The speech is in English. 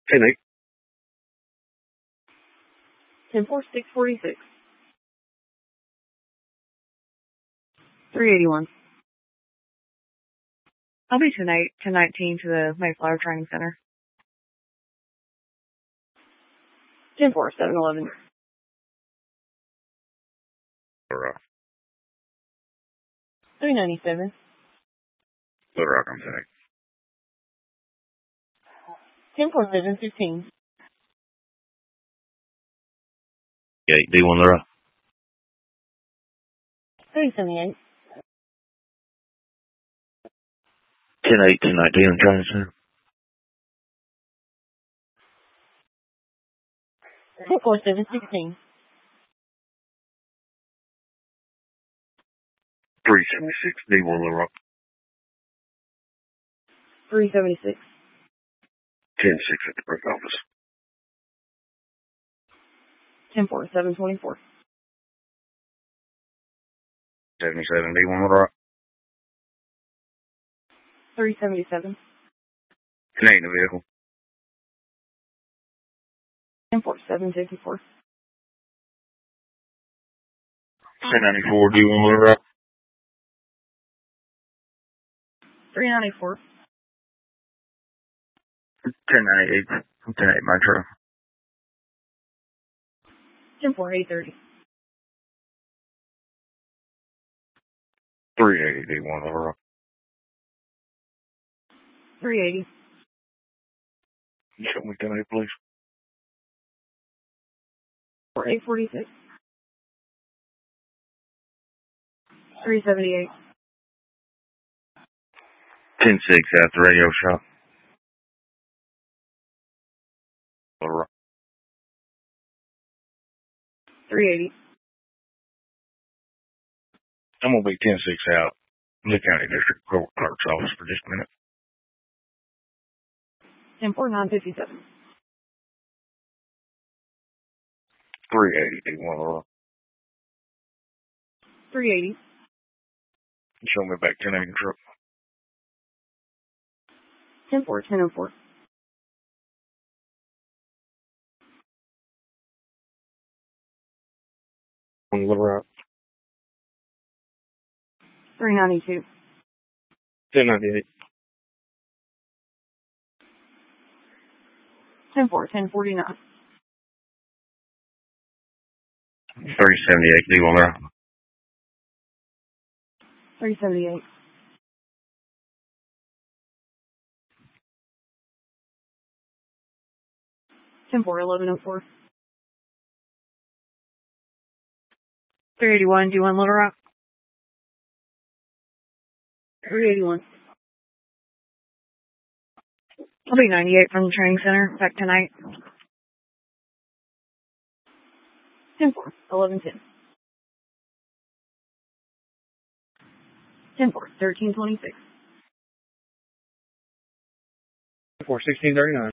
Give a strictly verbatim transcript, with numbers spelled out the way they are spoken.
ten eight. ten four, six forty-six. three eighty-one. I'll be tonight, ten nineteen to the Mayflower Training Center. ten four, seven eleven. Little Rock. three ninety-seven. Little Rock, I'm ten eight. ten four, seven fifteen. eight D one Little Rock. three seventy-eight. ten eight, ten nineteen in the Training Center. ten four, seven sixteen. three seventy-six D one Little Rock. three seventy-six. ten six at the brick office. ten four, seven twenty-four. seventy-seven D one Little Rock. three seventy-seven. ten eight in the vehicle. ten four, seven fifty-four. ten ninety-four D one Little Rock. three ninety-four. ten ninety-eight. ten eight Metro. ten four, eight thirty. three eighty D one Little Rock. three eighty. Show me ten eight, please. four eight forty-six. three seventy-eight. ten six at the radio shop. Little Rock. three eighty. I'm going to be ten six out in the county district court clerk's office for just a minute. ten four, nine fifty-seven. three eighty D one Little Rock. three eighty. Show me back ten eight in truck. ten four, ten oh four. One Little Rock. three ninety-two. ten ninety-eight. ten four, ten forty-nine. three seventy-eight D one Little Rock. three seventy-eight. ten four, eleven oh four. three eighty-one, do you want Little Rock? three eighty-one. I'll be ninety-eight from the training center, back tonight. ten four, eleven ten. ten four, thirteen twenty-six. ten four, sixteen thirty-nine.